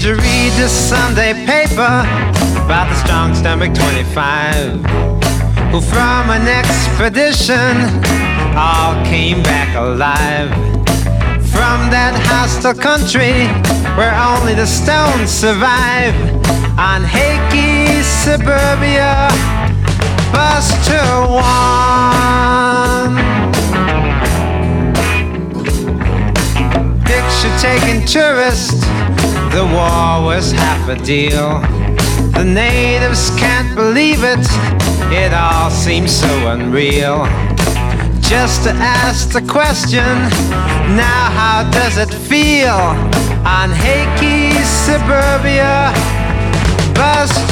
you read the Sunday paper about the strong stomach 25 who from an expedition all came back alive from that hostile country where only the stones survive on Hakey suburbia bus 201. Picture-taking tourist, the war was half a deal. The natives can't believe it, it all seems so unreal. Just to ask the question, now how does it feel on Hakey suburbia bus